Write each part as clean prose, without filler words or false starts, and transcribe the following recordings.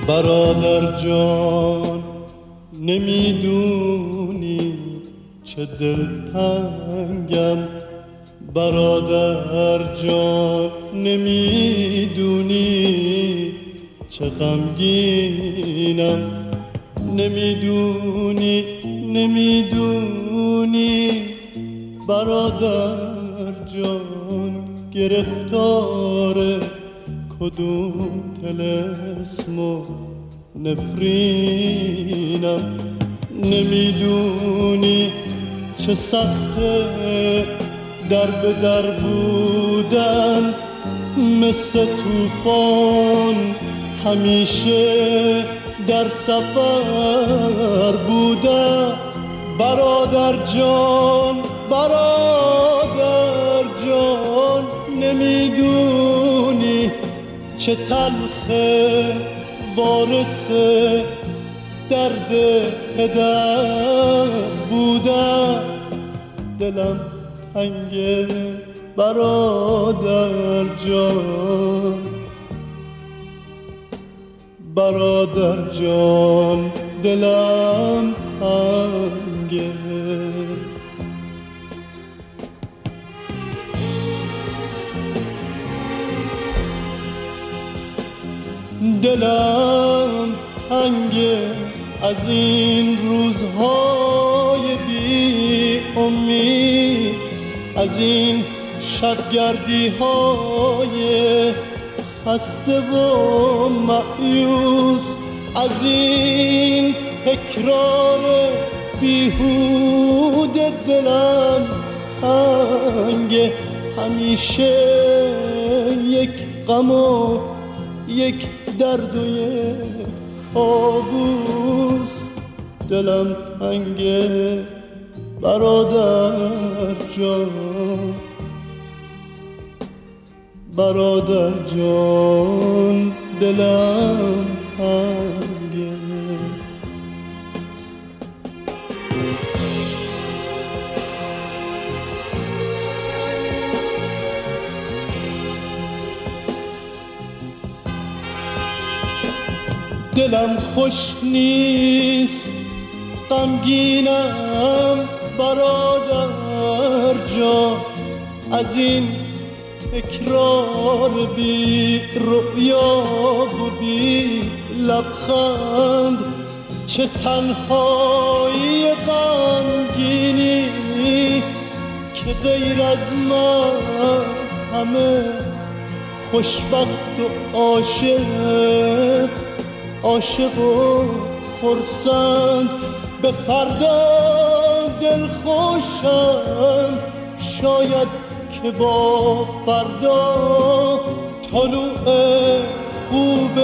برادر جان نمیدونی چه دلتنگم، برادر جان نمیدونی چه غمگینم، نمیدونی برادر جان گرفتار کدوم طلسم و نفرینم، نمیدونی چه سخته در به در بودن، مثل طوفان همیشه در سفر بودن. برادر جان نمیدونی چه تلخه وارث درد پدر بودن. دلم تنگه برادر جان دلم تنگه. دلم تنگه از این روزهای بی امید، از این شبگردی های خسته و مایوس، از این تکرار بیهوده. دلم تنگه همیشه یک غم و یک درد و یک کابوس. دلم تنگه برادر جان دلم تنگه. دلم خوش نیست غمگینم برادر جان، از این تکرار بی رؤیا و بی لبخند. چه تنهایی غمگینی که غیر از من همه خوشبخت و عاشق و خرسند. به فردا دل خوشم شاید که با فردا طلوع خوب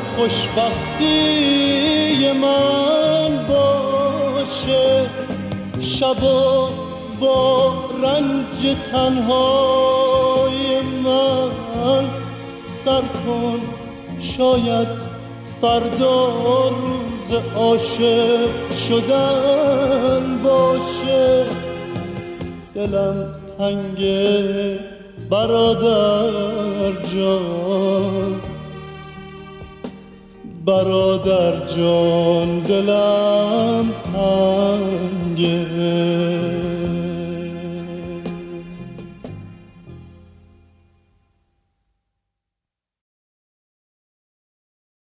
خوشبختی من باشه. شبا با رنج تنهای من سر کن، شاید فردا روز عاشق شدن باشه. دلم تنگه برادر جان دلم تنگه.